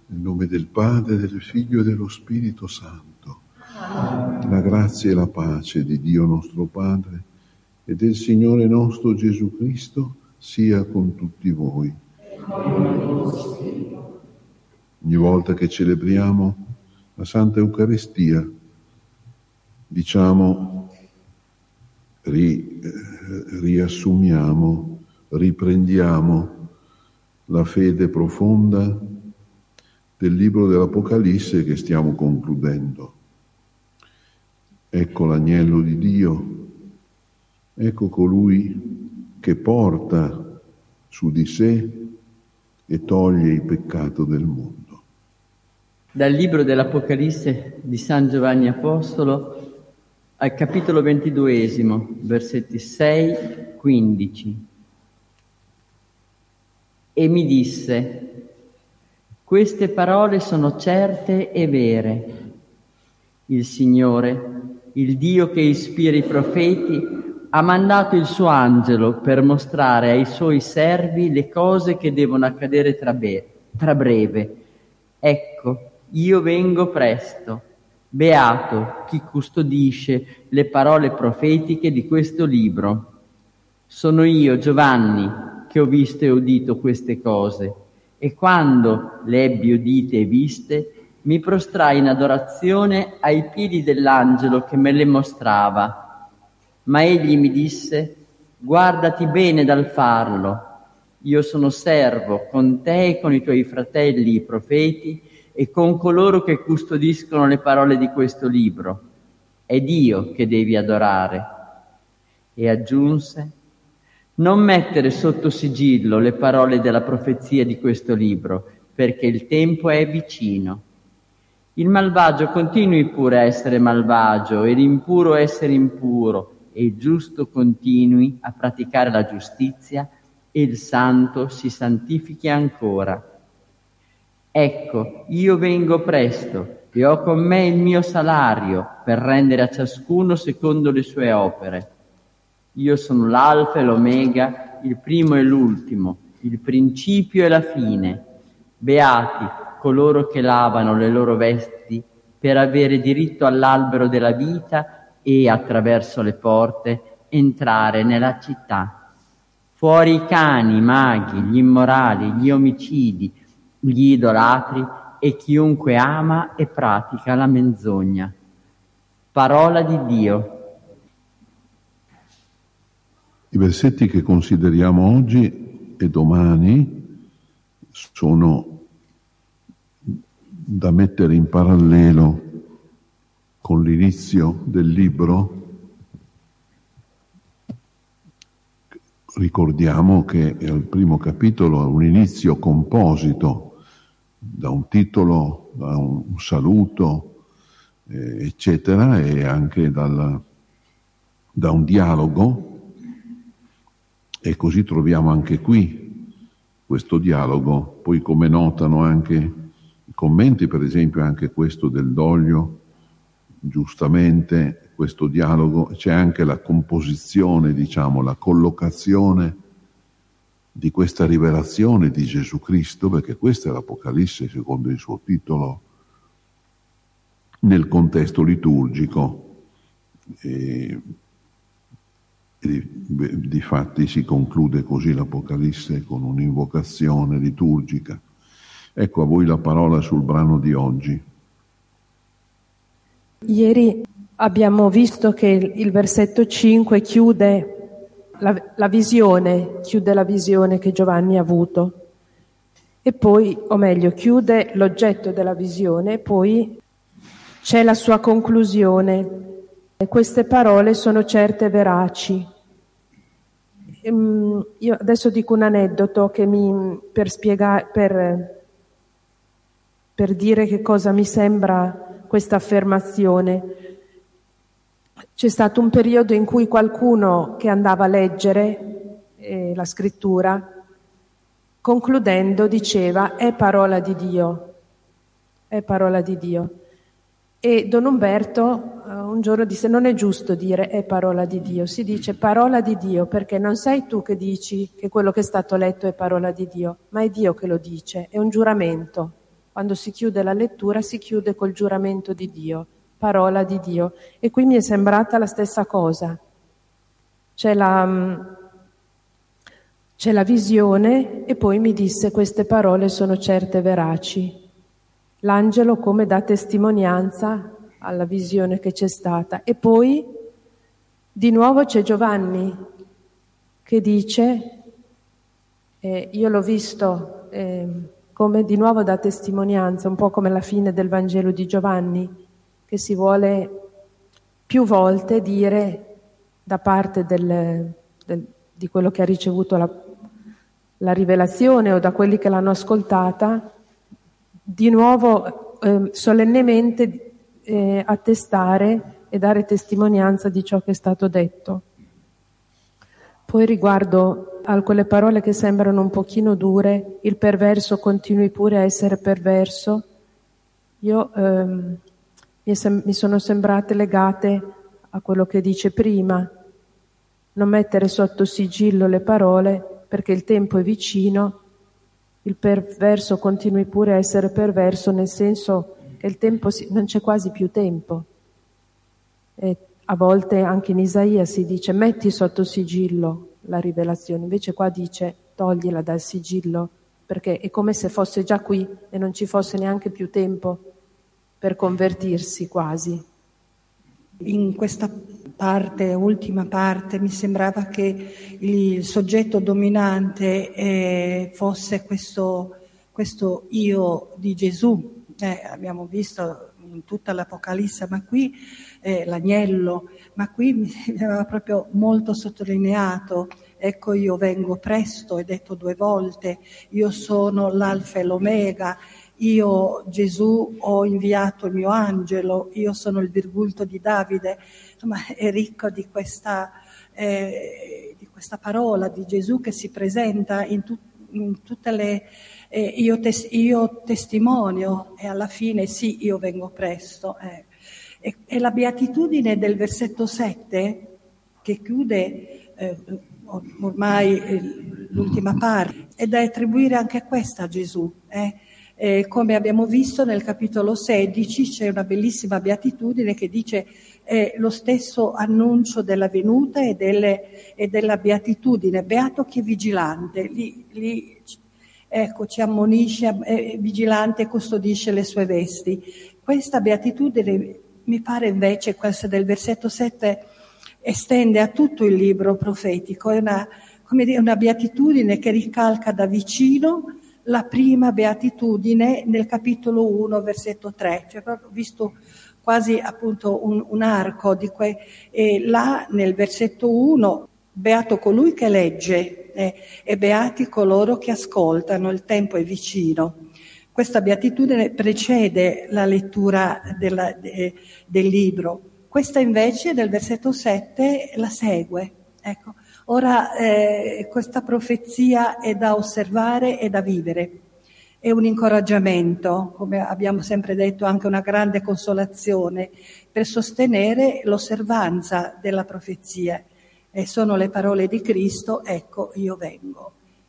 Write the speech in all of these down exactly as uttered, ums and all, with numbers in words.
Nel nome del Padre, del Figlio e dello Spirito Santo. Amen. La grazia e la pace di Dio nostro Padre e del Signore nostro Gesù Cristo sia con tutti voi. Ogni volta che celebriamo la Santa Eucaristia, diciamo, ri, riassumiamo, riprendiamo la fede profonda del libro dell'Apocalisse che stiamo concludendo. Ecco l'agnello di Dio, ecco colui che porta su di sé e toglie il peccato del mondo. Dal libro dell'Apocalisse di San Giovanni Apostolo al capitolo ventiduesimo, versetti sei quindici. E mi disse: queste parole sono certe e vere. Il Signore, il Dio che ispira i profeti, ha mandato il suo angelo per mostrare ai suoi servi le cose che devono accadere tra, be- tra breve. Ecco, io vengo presto. Beato chi custodisce le parole profetiche di questo libro. Sono io, Giovanni, che ho visto e udito queste cose. E quando le ebbi udite e viste, mi prostrai in adorazione ai piedi dell'angelo che me le mostrava. Ma egli mi disse: guardati bene dal farlo. Io sono servo con te e con i tuoi fratelli i profeti e con coloro che custodiscono le parole di questo libro. È Dio che devi adorare. E aggiunse: non mettere sotto sigillo le parole della profezia di questo libro, perché il tempo è vicino. Il malvagio continui pure a essere malvagio, e l'impuro a essere impuro, e il giusto continui a praticare la giustizia, e il santo si santifichi ancora. Ecco, io vengo presto, e ho con me il mio salario, per rendere a ciascuno secondo le sue opere. Io sono l'Alfa e l'Omega, il primo e l'ultimo, il principio e la fine. Beati coloro che lavano le loro vesti per avere diritto all'albero della vita e, attraverso le porte, entrare nella città. Fuori i cani, i maghi, gli immorali, gli omicidi, gli idolatri e chiunque ama e pratica la menzogna. Parola di Dio. I versetti che consideriamo oggi e domani sono da mettere in parallelo con l'inizio del libro. Ricordiamo che al primo capitolo è un inizio composito da un titolo, da un saluto, eh, eccetera, e anche dal, da un dialogo. E così troviamo anche qui questo dialogo. Poi, come notano anche i commenti, per esempio anche questo del Doglio, giustamente questo dialogo, c'è anche la composizione, diciamo, la collocazione di questa rivelazione di Gesù Cristo, perché questa è l'Apocalisse secondo il suo titolo, nel contesto liturgico. E, Difatti si conclude così l'Apocalisse con un'invocazione liturgica. Ecco a voi la parola sul brano di oggi. Ieri abbiamo visto che il versetto cinque chiude la, la visione, chiude la visione che Giovanni ha avuto, e poi, o meglio, chiude l'oggetto della visione, e poi c'è la sua conclusione. E queste parole sono certe e veraci. Io adesso dico un aneddoto che mi, per spiegare, per, per dire che cosa mi sembra questa affermazione. C'è stato un periodo in cui qualcuno che andava a leggere eh, la scrittura, concludendo, diceva: è parola di Dio, è parola di Dio. E Don Umberto un giorno disse: non è giusto dire è parola di Dio, si dice parola di Dio, perché non sei tu che dici che quello che è stato letto è parola di Dio, ma è Dio che lo dice, è un giuramento. quando si chiude la lettura si chiude col giuramento di Dio, parola di Dio. E qui mi è sembrata la stessa cosa. C'è la, c'è la visione e poi mi disse: queste parole sono certe e veraci. L'angelo come dà testimonianza alla visione che c'è stata. E poi di nuovo c'è Giovanni che dice, eh, io l'ho visto eh, come di nuovo dà testimonianza, un po' come la fine del Vangelo di Giovanni, che si vuole più volte dire da parte del, del, di quello che ha ricevuto la, la rivelazione o da quelli che l'hanno ascoltata, di nuovo eh, solennemente eh, attestare e dare testimonianza di ciò che è stato detto. Poi riguardo a quelle parole che sembrano un pochino dure, il perverso continui pure a essere perverso, io ehm, mi, sem- mi sono sembrate legate a quello che dice prima, non mettere sotto sigillo le parole perché il tempo è vicino, il perverso continui pure a essere perverso, nel senso che il tempo si- non c'è quasi più tempo. E a volte anche in Isaia si dice metti sotto sigillo la rivelazione, invece qua dice toglila dal sigillo, perché è come se fosse già qui e non ci fosse neanche più tempo per convertirsi quasi. In questa parte, ultima parte, mi sembrava che il soggetto dominante eh, fosse questo, questo io di Gesù. Eh, abbiamo visto in tutta l'Apocalisse, ma qui eh, l'agnello, ma qui mi aveva proprio molto sottolineato, ecco io vengo presto, è detto due volte, io sono l'alfa e l'omega, io Gesù ho inviato il mio angelo, io sono il virgulto di Davide. Insomma, è ricco di questa, eh, di questa parola di Gesù che si presenta in, tu, in tutte le... Eh, io, tes, io testimonio e alla fine sì, io vengo presto. Eh. E, e la beatitudine del versetto sette, che chiude eh, ormai eh, l'ultima parte, è da attribuire anche questa a Gesù. Eh. Eh, come abbiamo visto nel capitolo sedici c'è una bellissima beatitudine che dice eh, lo stesso annuncio della venuta e, delle, e della beatitudine, beato chi è vigilante, lì, lì ecco, ci ammonisce, è vigilante e custodisce le sue vesti. Questa beatitudine mi pare invece, questa del versetto sette, estende a tutto il libro profetico, è una, come dire, una beatitudine che ricalca da vicino la prima beatitudine nel capitolo uno, versetto tre, cioè proprio visto quasi appunto un, un arco di que, e là nel versetto uno, beato colui che legge eh, e beati coloro che ascoltano, il tempo è vicino. Questa beatitudine precede la lettura della, de, del libro, questa invece del versetto sette la segue, ecco. Ora eh, questa profezia è da osservare e da vivere, è un incoraggiamento, come abbiamo sempre detto, anche una grande consolazione per sostenere l'osservanza della profezia. E sono le parole di Cristo, ecco io vengo.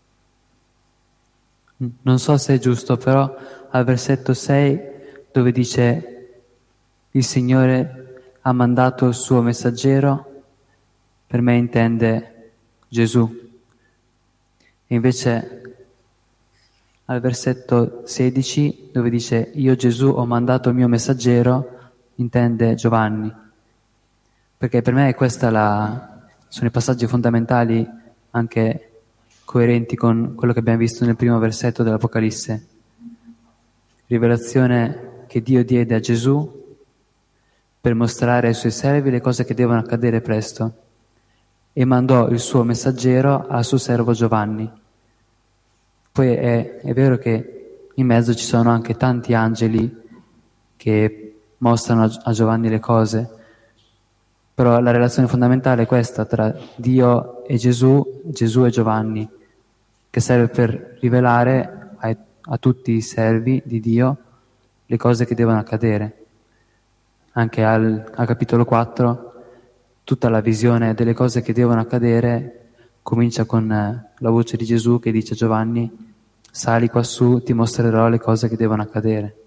Non so se è giusto, però al versetto sei dove dice il Signore ha mandato il suo messaggero, per me intende Gesù. E invece al versetto sedici dove dice io Gesù ho mandato il mio messaggero, intende Giovanni, perché per me questa la, sono i passaggi fondamentali anche coerenti con quello che abbiamo visto nel primo versetto dell'Apocalisse. Rivelazione che Dio diede a Gesù per mostrare ai suoi servi le cose che devono accadere presto, e mandò il suo messaggero al suo servo Giovanni. Poi è, è vero che in mezzo ci sono anche tanti angeli che mostrano a, a Giovanni le cose, però la relazione fondamentale è questa tra Dio e Gesù, Gesù e Giovanni, che serve per rivelare a, a tutti i servi di Dio le cose che devono accadere. Anche al, al capitolo quattro tutta la visione delle cose che devono accadere comincia con eh, la voce di Gesù che dice a Giovanni sali quassù, ti mostrerò le cose che devono accadere.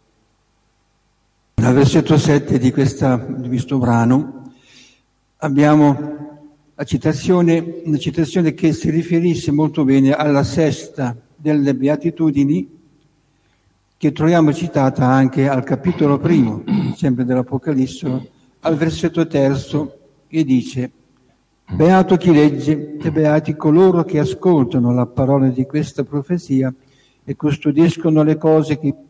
Al versetto sette di, questa, di questo brano abbiamo la citazione, una citazione che si riferisce molto bene alla sesta delle Beatitudini, che troviamo citata anche al capitolo primo, sempre dell'Apocalisse, al versetto terzo, che dice: beato chi legge e beati coloro che ascoltano la parola di questa profezia e custodiscono le cose che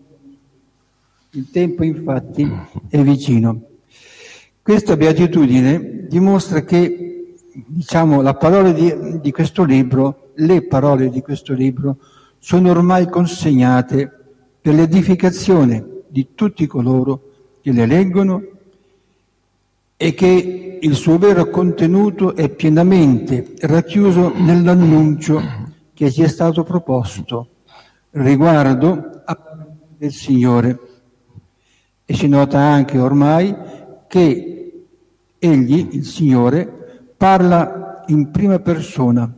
il tempo infatti è vicino. Questa beatitudine dimostra che, diciamo, la parola di, di questo libro, le parole di questo libro sono ormai consegnate per l'edificazione di tutti coloro che le leggono e che il suo vero contenuto è pienamente racchiuso nell'annuncio che ci è stato proposto riguardo al Signore. E si nota anche ormai che egli, il Signore, parla in prima persona.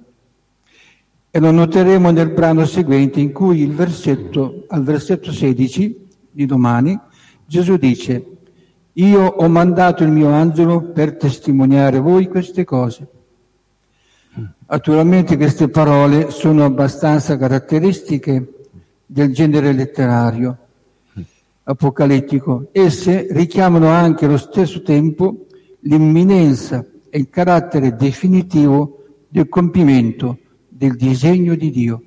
E lo noteremo nel brano seguente, in cui il versetto, al versetto sedici di domani, Gesù dice: io ho mandato il mio angelo per testimoniare a voi queste cose. Naturalmente queste parole sono abbastanza caratteristiche del genere letterario apocalittico. Esse richiamano anche allo stesso tempo l'imminenza e il carattere definitivo del compimento del disegno di Dio.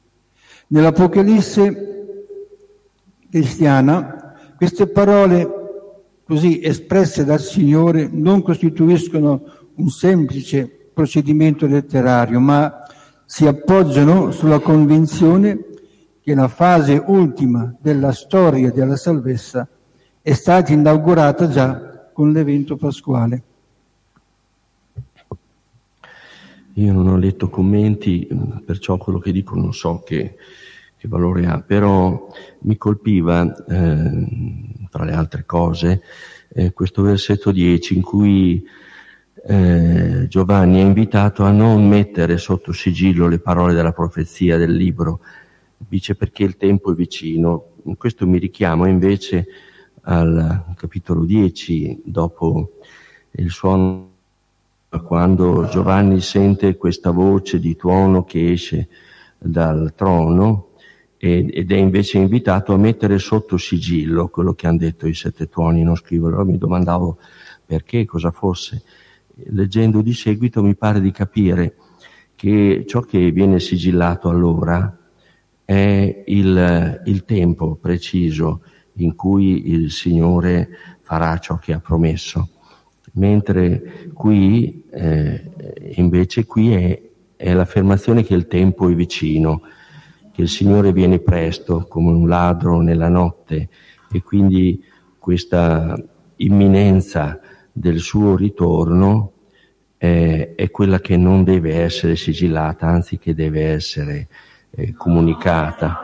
Nell'Apocalisse cristiana queste parole così espresse dal Signore non costituiscono un semplice procedimento letterario, ma si appoggiano sulla convinzione che la fase ultima della storia della salvezza è stata inaugurata già con l'evento pasquale. Io non ho letto commenti, perciò quello che dico non so che, che valore ha, però mi colpiva, eh, tra le altre cose, eh, questo versetto dieci in cui eh, Giovanni è invitato a non mettere sotto sigillo le parole della profezia del libro, dice perché il tempo è vicino. Questo mi richiama invece al capitolo dieci, dopo il suono, quando Giovanni sente questa voce di tuono che esce dal trono ed è invece invitato a mettere sotto sigillo quello che hanno detto i sette tuoni, non scriverlo. Mi domandavo perché, cosa fosse. Leggendo di seguito mi pare di capire che ciò che viene sigillato allora è il, il tempo preciso in cui il Signore farà ciò che ha promesso. Mentre qui, eh, invece qui è, è l'affermazione che il tempo è vicino, che il Signore viene presto come un ladro nella notte, e quindi questa imminenza del suo ritorno eh, è quella che non deve essere sigillata, anzi che deve essere eh, comunicata.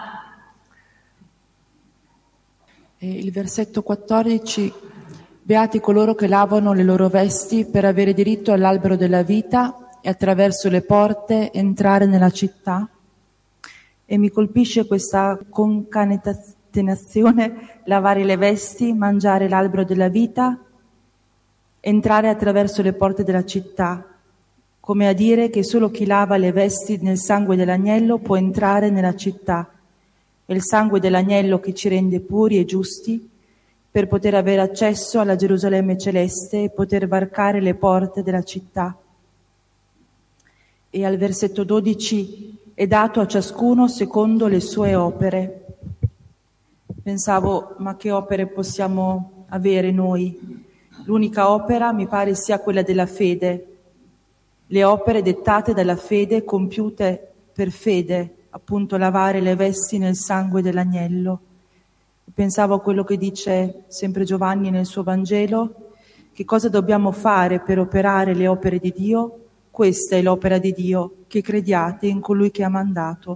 Il versetto quattordici: beati coloro che lavano le loro vesti per avere diritto all'albero della vita e attraverso le porte entrare nella città. E mi colpisce questa concatenazione: lavare le vesti, mangiare l'albero della vita, entrare attraverso le porte della città, come a dire che solo chi lava le vesti nel sangue dell'agnello può entrare nella città. È il sangue dell'agnello che ci rende puri e giusti per poter avere accesso alla Gerusalemme celeste e poter varcare le porte della città. E al versetto dodici: è dato a ciascuno secondo le sue opere. Pensavo, ma che opere possiamo avere noi? L'unica opera mi pare sia quella della fede, le opere dettate dalla fede, compiute per fede, appunto lavare le vesti nel sangue dell'agnello. Pensavo a quello che dice sempre Giovanni nel suo Vangelo: che cosa dobbiamo fare per operare le opere di Dio? Questa è l'opera di Dio, che crediate in colui che ha mandato.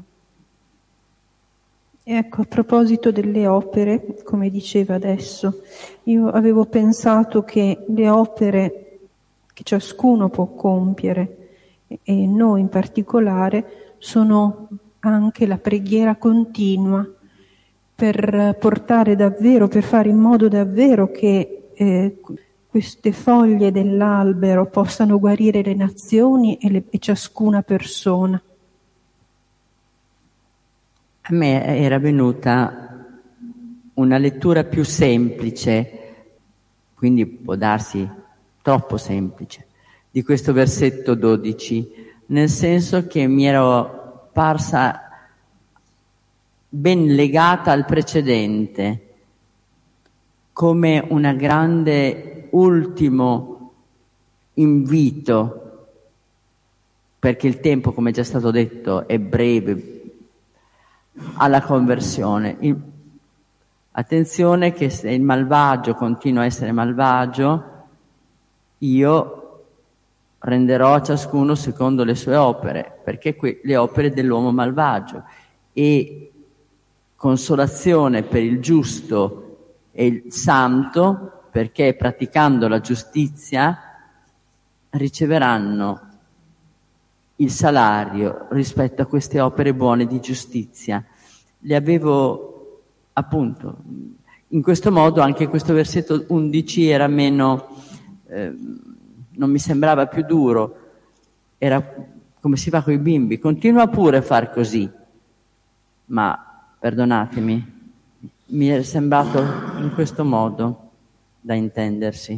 Ecco, a proposito delle opere, come diceva adesso, io avevo pensato che le opere che ciascuno può compiere, e noi in particolare, sono anche la preghiera continua per portare davvero, per fare in modo davvero che eh, queste foglie dell'albero possano guarire le nazioni e, le, e ciascuna persona. A me era venuta una lettura più semplice, quindi può darsi troppo semplice, di questo versetto dodici, nel senso che mi ero parsa ben legata al precedente, come una grande ultimo invito, perché il tempo, come è già stato detto, è breve, alla conversione. Il, attenzione che se il malvagio continua a essere malvagio, io renderò a ciascuno secondo le sue opere, perché que- le opere dell'uomo malvagio, e consolazione per il giusto e il santo, perché praticando la giustizia riceveranno il salario rispetto a queste opere buone di giustizia. Le avevo, appunto, in questo modo anche questo versetto undici era meno, eh, non mi sembrava più duro, era come si fa con i bimbi, continua pure a far così, ma perdonatemi, mi è sembrato in questo modo da intendersi.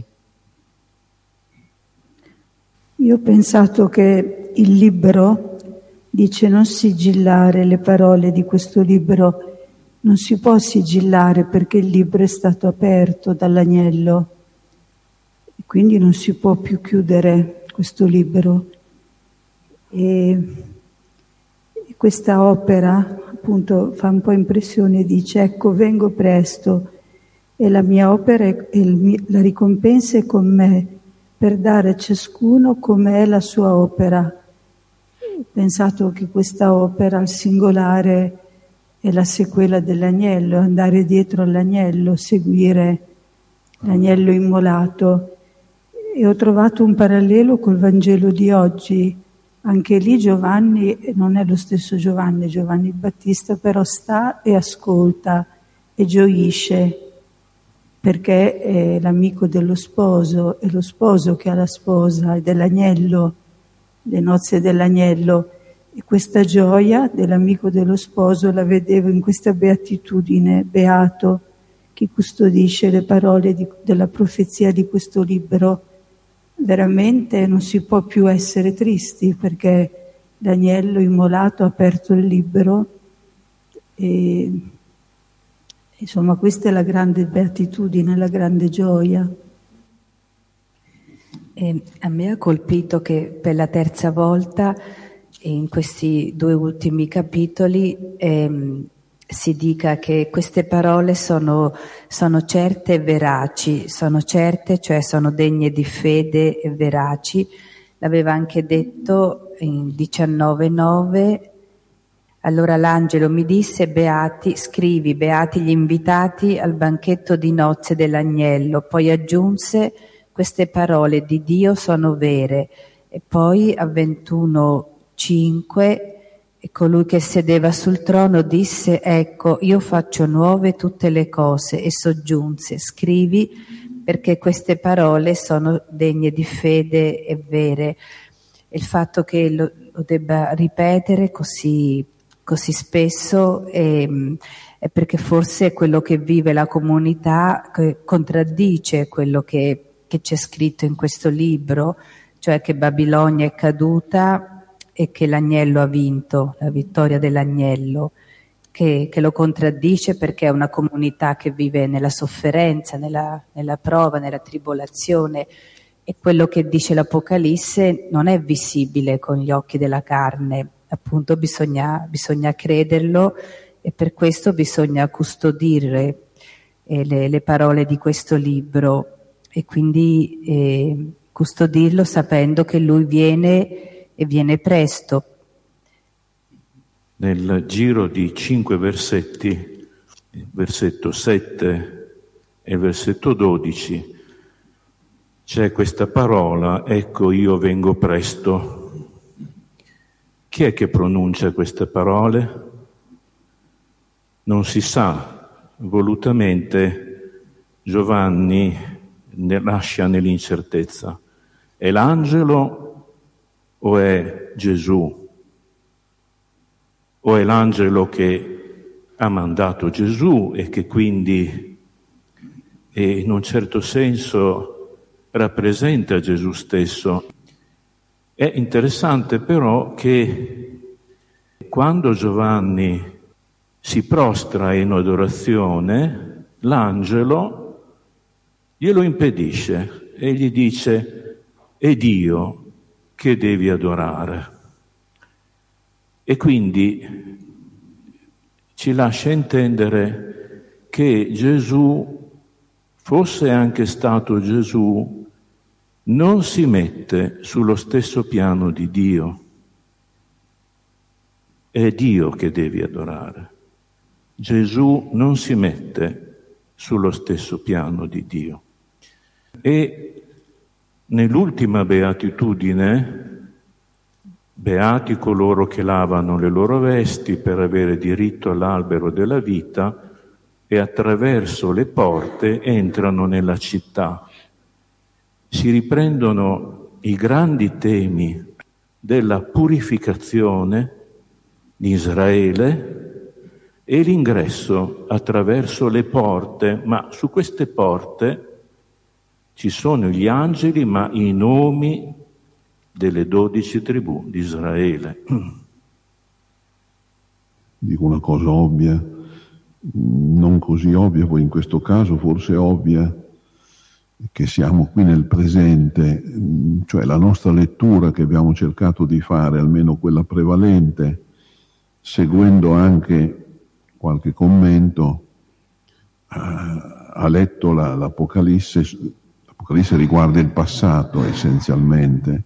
Io ho pensato che il libro dice non sigillare le parole di questo libro, non si può sigillare perché il libro è stato aperto dall'agnello e quindi non si può più chiudere questo libro. E, e questa opera appunto fa un po' impressione, dice ecco vengo presto e la mia opera e il, la ricompensa è con me, per dare a ciascuno come è la sua opera. Ho pensato che questa opera al singolare è la sequela dell'agnello, andare dietro all'agnello, seguire l'agnello immolato. E ho trovato un parallelo col Vangelo di oggi. Anche lì Giovanni non è lo stesso Giovanni, Giovanni il Battista, però sta e ascolta e gioisce, perché è l'amico dello sposo, è lo sposo che ha la sposa, è dell'agnello, le nozze dell'agnello, e questa gioia dell'amico dello sposo la vedevo in questa beatitudine, beato chi custodisce le parole di, della profezia di questo libro. Veramente non si può più essere tristi, perché l'agnello immolato ha aperto il libro e insomma, questa è la grande beatitudine, la grande gioia. E a me ha colpito che per la terza volta in questi due ultimi capitoli ehm, si dica che queste parole sono, sono certe e veraci, sono certe, cioè sono degne di fede e veraci. L'aveva anche detto in diciannove nove. Allora l'angelo mi disse, beati, scrivi, beati gli invitati al banchetto di nozze dell'agnello. Poi aggiunse, queste parole di Dio sono vere. E poi a ventuno cinque, e colui che sedeva sul trono disse, ecco, io faccio nuove tutte le cose. E soggiunse, scrivi, perché queste parole sono degne di fede e vere. E il fatto che lo, lo debba ripetere così così spesso è, è perché forse quello che vive la comunità che contraddice quello che, che c'è scritto in questo libro, cioè che Babilonia è caduta e che l'agnello ha vinto, la vittoria dell'agnello, che, che lo contraddice perché è una comunità che vive nella sofferenza, nella, nella prova, nella tribolazione, e quello che dice l'Apocalisse non è visibile con gli occhi della carne. Appunto bisogna, bisogna crederlo, e per questo bisogna custodire eh, le, le parole di questo libro, e quindi eh, custodirlo sapendo che lui viene e viene presto. Nel giro di cinque versetti, il versetto sette e il versetto dodici, c'è questa parola, ecco io vengo presto. Chi è che pronuncia queste parole? Non si sa, volutamente Giovanni ne lascia nell'incertezza. È l'angelo o è Gesù? O è l'angelo che ha mandato Gesù e che quindi e in un certo senso rappresenta Gesù stesso? È interessante però che quando Giovanni si prostra in adorazione, l'angelo glielo impedisce e gli dice: è Dio che devi adorare. E quindi ci lascia intendere che Gesù, fosse anche stato Gesù, non si mette sullo stesso piano di Dio. È Dio che devi adorare. Gesù non si mette sullo stesso piano di Dio. E nell'ultima beatitudine, beati coloro che lavano le loro vesti per avere diritto all'albero della vita e attraverso le porte entrano nella città. Si riprendono i grandi temi della purificazione di Israele e l'ingresso attraverso le porte, ma su queste porte ci sono gli angeli, ma i nomi delle dodici tribù di Israele. Dico una cosa ovvia, non così ovvia, poi in questo caso forse ovvia, che siamo qui nel presente, cioè la nostra lettura che abbiamo cercato di fare, almeno quella prevalente, seguendo anche qualche commento, ha, ha letto la, l'Apocalisse. L'Apocalisse riguarda il passato essenzialmente,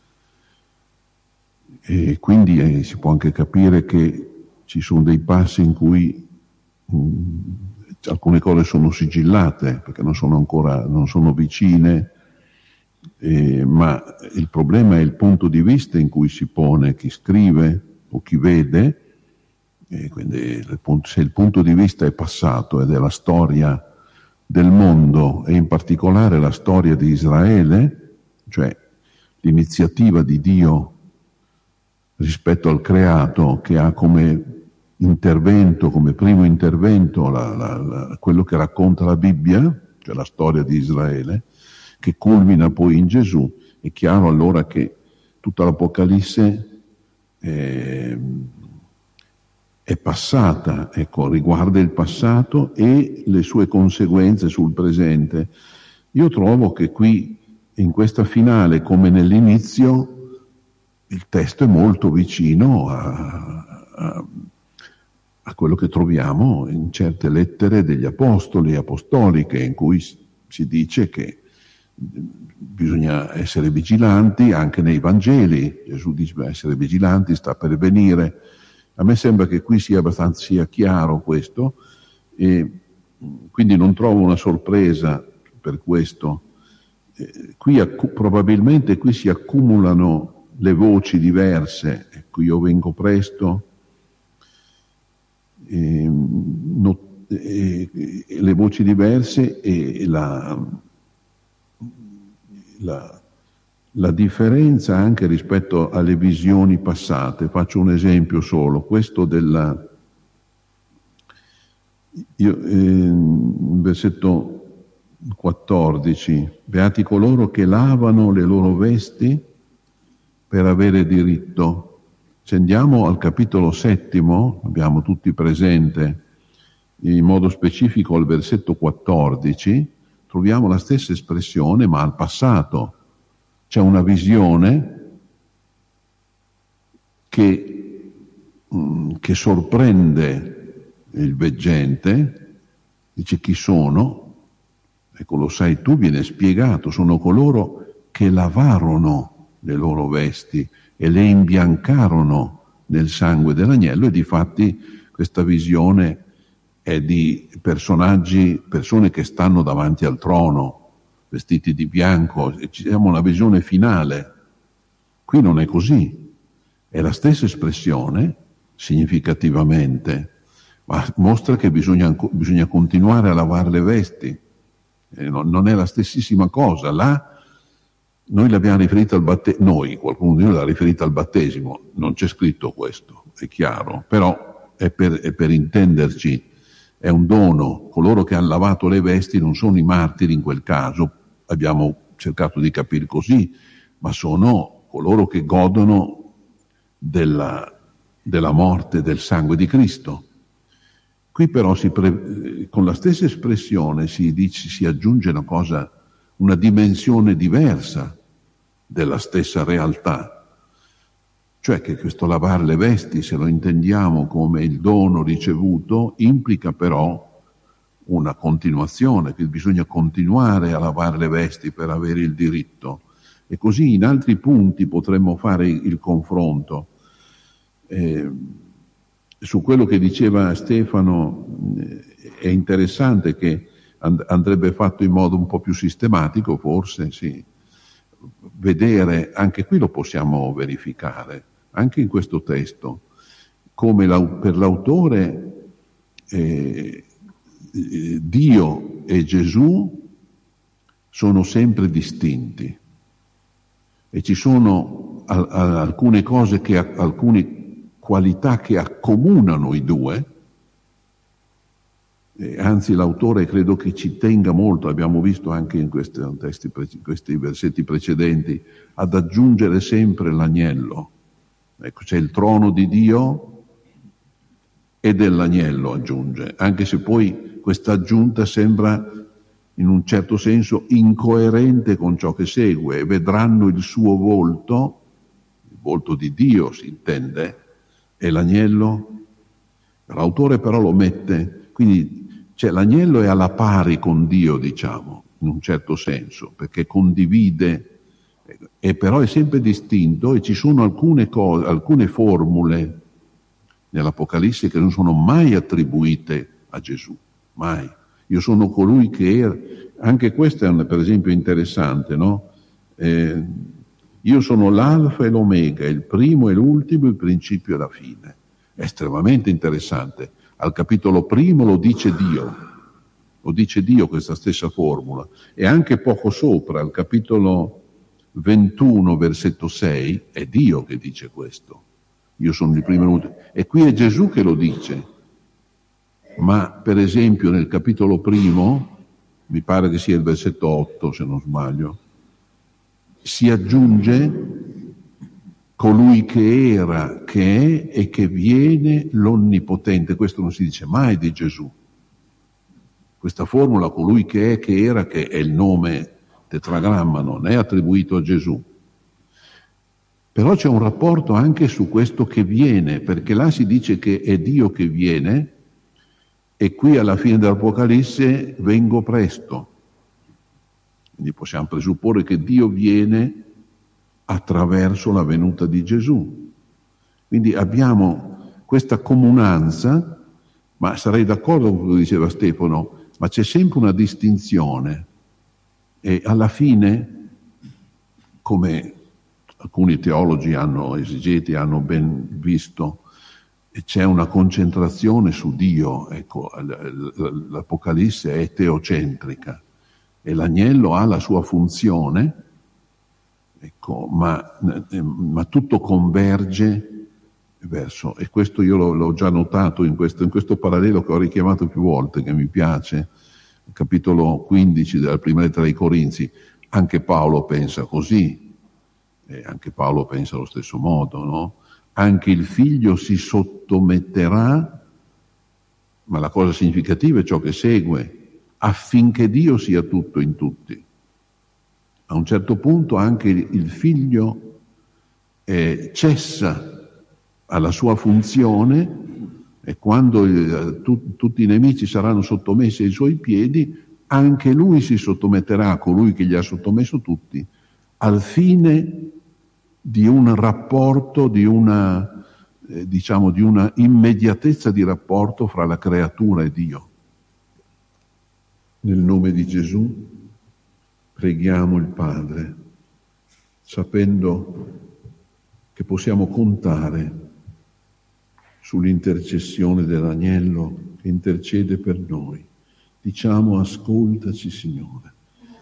e quindi eh, si può anche capire che ci sono dei passi in cui mh, alcune cose sono sigillate perché non sono ancora, non sono vicine, eh, ma il problema è il punto di vista in cui si pone chi scrive o chi vede. E quindi se il punto di vista è passato ed è la storia del mondo e in particolare la storia di Israele, cioè l'iniziativa di Dio rispetto al creato, che ha come intervento, come primo intervento la, la, la, quello che racconta la Bibbia, cioè la storia di Israele, che culmina poi in Gesù, è chiaro allora che tutta l'Apocalisse è, è passata, ecco, riguarda il passato e le sue conseguenze sul presente. Io trovo che qui, in questa finale, come nell'inizio, il testo è molto vicino a, a, a quello che troviamo in certe lettere degli apostoli, apostoliche, in cui si dice che bisogna essere vigilanti anche nei Vangeli. Gesù dice essere vigilanti, sta per venire. A me sembra che qui sia abbastanza sia chiaro questo, e quindi non trovo una sorpresa per questo. Eh, qui accu- probabilmente qui si accumulano le voci diverse. Ecco, io vengo presto, eh, no, eh, le voci diverse e la, la, la differenza anche rispetto alle visioni passate. Faccio un esempio solo, questo della io, eh, versetto quattordici: beati coloro che lavano le loro vesti per avere diritto. Se andiamo al capitolo settimo, abbiamo tutti presente, in modo specifico al versetto quattordici, troviamo la stessa espressione ma al passato. C'è una visione che, mh, che sorprende il veggente, dice: chi sono? Ecco, lo sai tu, viene spiegato, sono coloro che lavarono le loro vesti e le imbiancarono nel sangue dell'agnello. E difatti questa visione è di personaggi, persone che stanno davanti al trono vestiti di bianco, e ci diamo una visione finale. Qui non è così. È la stessa espressione, significativamente, ma mostra che bisogna, bisogna continuare a lavare le vesti. Eh, non, non è la stessissima cosa. Là noi l'abbiamo riferita al battesimo, noi, qualcuno di noi l'ha riferita al battesimo, non c'è scritto questo, è chiaro, però è per, è per intenderci, è un dono. Coloro che hanno lavato le vesti non sono i martiri in quel caso, abbiamo cercato di capire così, ma sono coloro che godono della, della morte del sangue di Cristo. Qui però si pre, con la stessa espressione si, dice, si aggiunge una cosa, una dimensione diversa della stessa realtà, cioè che questo lavare le vesti, se lo intendiamo come il dono ricevuto, implica però una continuazione, che bisogna continuare a lavare le vesti per avere il diritto. E così in altri punti potremmo fare il confronto. Eh, su quello che diceva Stefano eh, è interessante che and- andrebbe fatto in modo un po' più sistematico, forse, sì. Vedere, anche qui lo possiamo verificare, anche in questo testo, come la, per l'autore eh, Dio e Gesù sono sempre distinti e ci sono a, a, alcune cose, che, alcune qualità che accomunano i due, e anzi l'autore credo che ci tenga molto, abbiamo visto anche in questi, testi, questi versetti precedenti, ad aggiungere sempre l'agnello. Ecco, c'è il trono di Dio e dell'agnello aggiunge, anche se poi questa aggiunta sembra in un certo senso incoerente con ciò che segue. E vedranno il suo volto, il volto di Dio si intende, e l'agnello, l'autore però lo mette, quindi cioè, l'agnello è alla pari con Dio, diciamo, in un certo senso, perché condivide, e però è sempre distinto, e ci sono alcune cose, alcune formule nell'Apocalisse che non sono mai attribuite a Gesù, mai. Io sono colui che era, anche questo è un, per esempio interessante, no? Eh, io sono l'alfa e l'omega, il primo e l'ultimo, il principio e la fine. È estremamente interessante. Al capitolo primo lo dice Dio, lo dice Dio questa stessa formula, e anche poco sopra, al capitolo ventuno, versetto sei, è Dio che dice questo. Io sono il primo e l'ultimo. E qui è Gesù che lo dice. Ma per esempio nel capitolo primo, mi pare che sia il versetto otto se non sbaglio, si aggiunge colui che era, che è e che viene, l'Onnipotente. Questo non si dice mai di Gesù. Questa formula, colui che è, che era, che è il nome tetragramma, non è attribuito a Gesù. Però c'è un rapporto anche su questo che viene, perché là si dice che è Dio che viene, e qui alla fine dell'Apocalisse vengo presto. Quindi possiamo presupporre che Dio viene attraverso la venuta di Gesù. Quindi abbiamo questa comunanza, ma sarei d'accordo con quello che diceva Stefano, ma c'è sempre una distinzione, e alla fine, come alcuni teologi hanno, esegeti hanno ben visto, c'è una concentrazione su Dio. Ecco, l'Apocalisse è teocentrica e l'agnello ha la sua funzione, ecco, ma, ma tutto converge verso, e questo io l'ho, l'ho già notato in questo, in questo parallelo che ho richiamato più volte, che mi piace, il capitolo quindici della prima lettera ai Corinzi. Anche Paolo pensa così, e anche Paolo pensa allo stesso modo, no? Anche il figlio si sottometterà, ma la cosa significativa è ciò che segue, affinché Dio sia tutto in tutti. A un certo punto anche il figlio eh, cessa alla sua funzione, e quando eh, tu, tutti i nemici saranno sottomessi ai suoi piedi, anche lui si sottometterà a colui che gli ha sottomesso tutti, al fine di un rapporto, di una, eh, diciamo, di una immediatezza di rapporto fra la creatura e Dio. Nel nome di Gesù preghiamo il Padre, sapendo che possiamo contare sull'intercessione dell'agnello che intercede per noi. Diciamo: ascoltaci, Signore.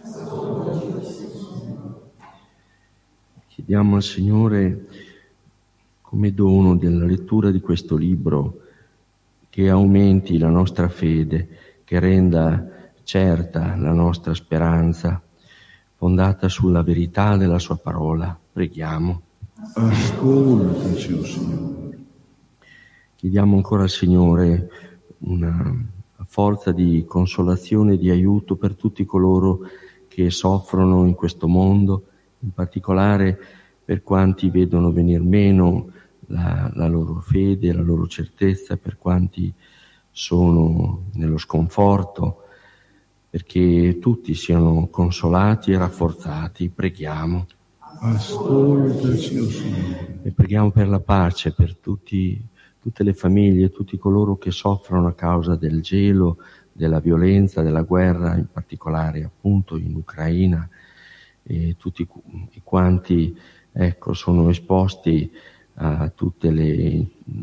Chiediamo al Signore, come dono della lettura di questo libro, che aumenti la nostra fede, che renda certa la nostra speranza, fondata sulla verità della sua parola. Preghiamo. Ascoltaci, oh Signore. Chiediamo ancora al Signore una forza di consolazione e di aiuto per tutti coloro che soffrono in questo mondo, in particolare per quanti vedono venir meno la, la loro fede, la loro certezza, per quanti sono nello sconforto, perché tutti siano consolati e rafforzati. Preghiamo. Ascoltaci, oh Signore. E preghiamo per la pace, per tutti, tutte le famiglie, tutti coloro che soffrono a causa del gelo, della violenza, della guerra, in particolare appunto in Ucraina, e tutti quanti ecco, sono esposti a tutte le,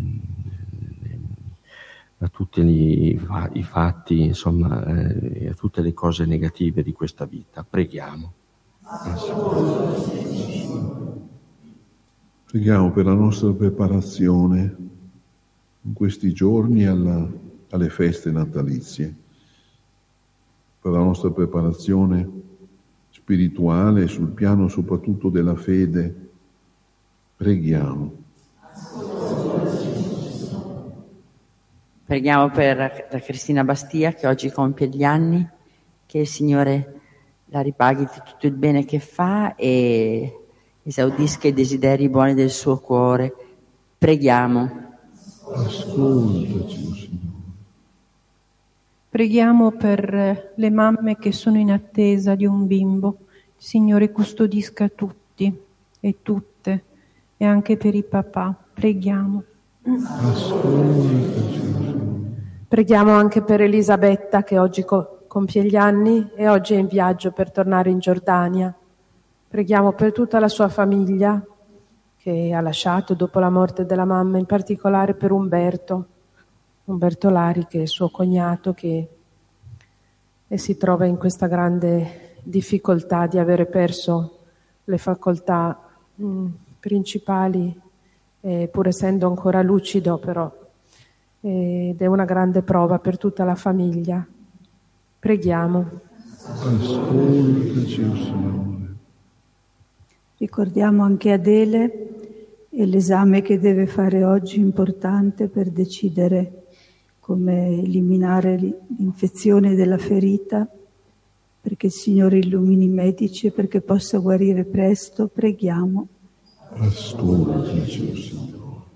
a tutti i, i fatti, insomma, eh, a tutte le cose negative di questa vita. Preghiamo. Preghiamo per la nostra preparazione in questi giorni alla, alle feste natalizie, per la nostra preparazione spirituale sul piano soprattutto della fede. Preghiamo. Preghiamo per la Cristina Bastia, che oggi compie gli anni, che il Signore la ripaghi di tutto il bene che fa e esaudisca i desideri buoni del suo cuore. Preghiamo. Ascoltaci, Signore. Preghiamo per le mamme che sono in attesa di un bimbo. Il Signore custodisca tutti e tutte, e anche per i papà. Preghiamo. Ascoltaci, Signore. Preghiamo anche per Elisabetta, che oggi co- compie gli anni e oggi è in viaggio per tornare in Giordania. Preghiamo per tutta la sua famiglia che ha lasciato dopo la morte della mamma, in particolare per Umberto, Umberto Lari, che è suo cognato, che e si trova in questa grande difficoltà di avere perso le facoltà mh, principali, eh, pur essendo ancora lucido, però, eh, ed è una grande prova per tutta la famiglia. Preghiamo. Ascoltaci, oh Signore. Ricordiamo anche Adele e l'esame che deve fare oggi, importante per decidere come eliminare l'infezione della ferita, perché il Signore illumini i medici e perché possa guarire presto. Preghiamo. Ascoltaci, oh Signore.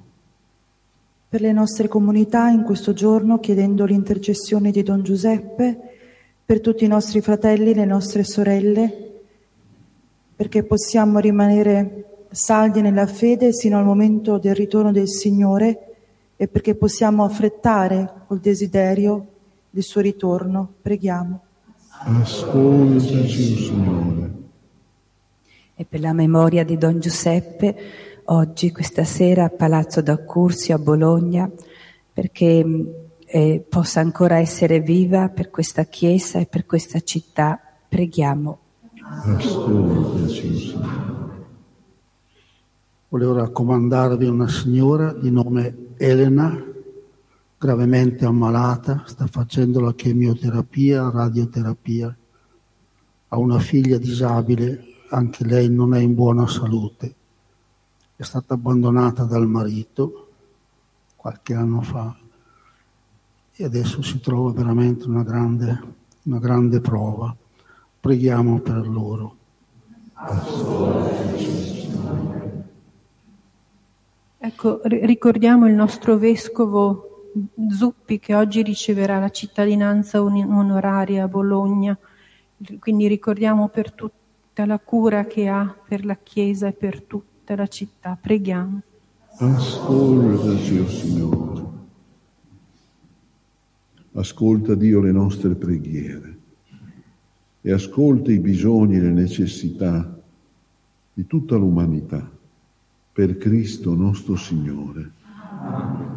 Per le nostre comunità in questo giorno, chiedendo l'intercessione di Don Giuseppe, per tutti i nostri fratelli, le nostre sorelle, perché possiamo rimanere saldi nella fede sino al momento del ritorno del Signore e perché possiamo affrettare col desiderio del suo ritorno. Preghiamo. Ascoltaci, oh Signore. E per la memoria di Don Giuseppe, oggi, questa sera, a Palazzo d'Accursio a Bologna, perché eh, possa ancora essere viva per questa chiesa e per questa città. Preghiamo. Ascoltaci, oh Signore. Volevo raccomandarvi una signora di nome Elena, gravemente ammalata, sta facendo la chemioterapia, radioterapia, ha una figlia disabile, anche lei non è in buona salute, è stata abbandonata dal marito qualche anno fa e adesso si trova veramente una grande, una grande prova. Preghiamo per loro. Ecco, ricordiamo il nostro vescovo Zuppi, che oggi riceverà la cittadinanza onoraria a Bologna, quindi ricordiamo per tutta la cura che ha per la Chiesa e per tutta la città. Preghiamo. Ascoltaci, oh Signore. Ascolta, Dio, le nostre preghiere e ascolta i bisogni e le necessità di tutta l'umanità, Per Cristo nostro Signore.